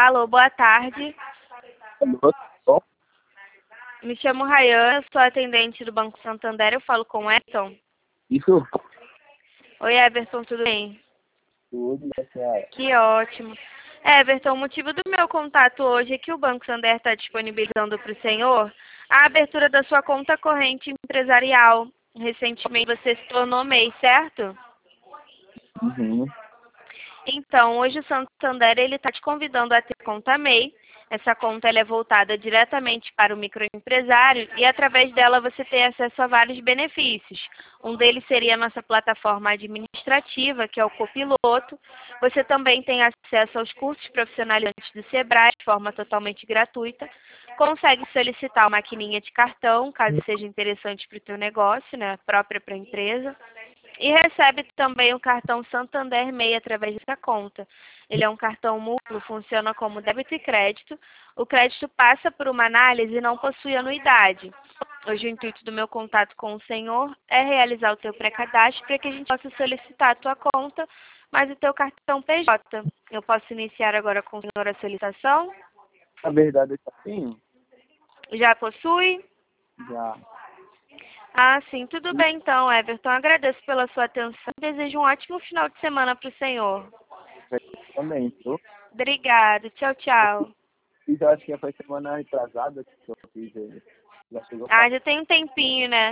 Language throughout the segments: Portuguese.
Alô, boa tarde. Alô, bom? Me chamo Rayana, sou atendente do Banco Santander. Eu falo com o Everton. Isso? Oi, Everton, tudo bem? Tudo, né, senhora? Que ótimo. Everton, o motivo do meu contato hoje é que o Banco Santander está disponibilizando para o senhor a abertura da sua conta corrente empresarial. Recentemente você se tornou MEI, certo? Uhum. Então, hoje o Santander ele está te convidando a ter conta MEI. Essa conta ela é voltada diretamente para o microempresário e através dela você tem acesso a vários benefícios. Um deles seria a nossa plataforma administrativa, que é o Copiloto. Você também tem acesso aos cursos profissionalizantes do Sebrae de forma totalmente gratuita. Consegue solicitar uma maquininha de cartão, caso seja interessante para o teu negócio, né, própria para a empresa. E recebe também o cartão Santander MEI através dessa conta. Ele é um cartão múltiplo, funciona como débito e crédito. O crédito passa por uma análise e não possui anuidade. Hoje o intuito do meu contato com o senhor é realizar o teu pré-cadastro para que a gente possa solicitar a tua conta, mas o teu cartão PJ. Eu posso iniciar agora com o senhor a solicitação? Na verdade, eu já tenho. Já possui? Já. Ah, sim. Tudo bem então, Everton. Agradeço pela sua atenção. Desejo um ótimo final de semana para o senhor. Também, viu? Obrigada. Tchau, tchau. Fiz, eu acho que foi semana retrasada que eu fiz ele. Já chegou Ah, pra já tem um tempinho, né?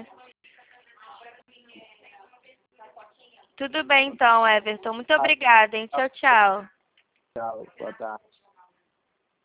Tudo bem então, Everton. Muito obrigada, hein? Tchau, tchau. cá, boa tarde.